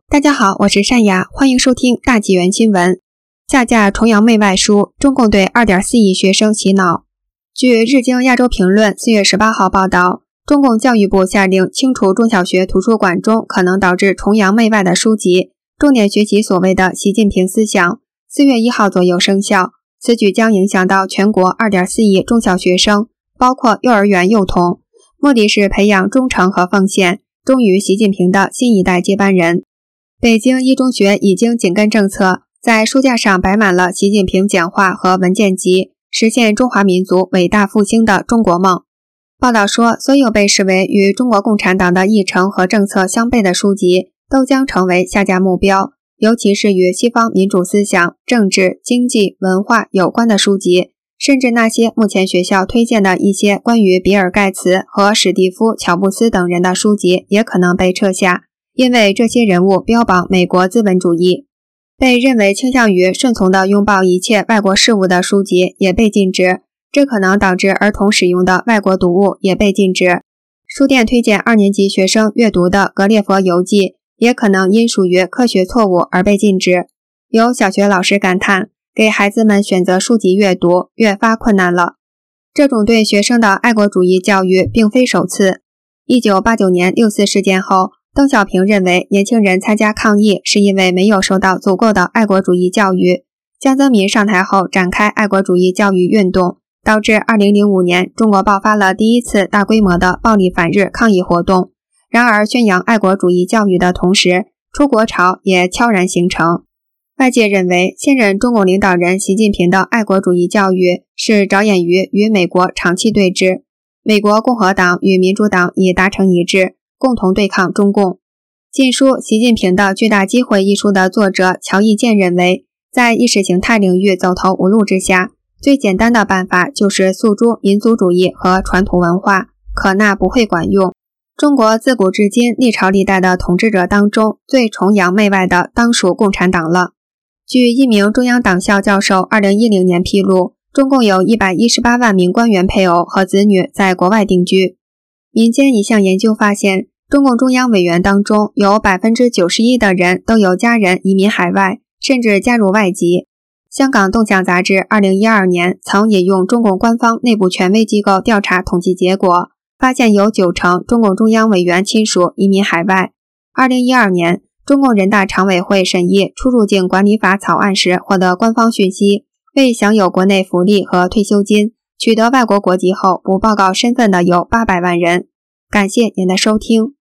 大家好，我是善雅，欢迎收听大纪元新闻。下架崇洋媚外书，中共对 2.4 亿学生洗脑。据日经亚洲评论4月18号报道，中共教育部下令清除中小学图书馆中可能导致崇洋媚外的书籍，重点学习所谓的习近平思想。4月1号左右生效，此举将影响到全国 2.4 亿中小学生，包括幼儿园幼童，目的是培养忠诚和奉献，忠于习近平的新一代接班人。北京一中学已经紧跟政策，在书架上摆满了习近平讲话和文件集，实现中华民族伟大复兴的中国梦。报道说，所有被视为与中国共产党的议程和政策相悖的书籍都将成为下架目标，尤其是与西方民主思想、政治、经济、文化有关的书籍，甚至那些目前学校推荐的一些关于比尔盖茨和史蒂夫乔布斯等人的书籍也可能被撤下，因为这些人物标榜美国资本主义。被认为倾向于顺从地拥抱一切外国事物的书籍也被禁止，这可能导致儿童使用的外国读物也被禁止。书店推荐2年级学生阅读的《格列佛游记》也可能因属于科学错误而被禁止。有小学老师感叹，给孩子们选择书籍阅读越发困难了。这种对学生的爱国主义教育并非首次。1989年6四事件后，邓小平认为年轻人参加抗议是因为没有受到足够的爱国主义教育。江泽民上台后展开爱国主义教育运动，导致2005年中国爆发了第一次大规模的暴力反日抗议活动。然而宣扬爱国主义教育的同时，出国潮也悄然形成。外界认为现任中共领导人习近平的爱国主义教育是着眼于与美国长期对峙，美国共和党与民主党已达成一致，共同对抗中共。禁书《习近平的巨大机会》一书的作者乔义健认为，在意识形态领域走投无路之下，最简单的办法就是诉诸民族主义和传统文化，可那不会管用。中国自古至今历朝历代的统治者当中，最崇洋媚外的当属共产党了。据一名中央党校教授2010年披露，中共有118万名官员配偶和子女在国外定居。民间一项研究发现，中共中央委员当中有 91% 的人都有家人移民海外，甚至加入外籍。香港动向杂志2012年曾引用中共官方内部权威机构调查统计结果，发现有90%中共中央委员亲属移民海外。2012年，中共人大常委会审议出入境管理法草案时获得官方讯息，未享有国内福利和退休金，取得外国国籍后不报告身份的有800万人。感谢您的收听。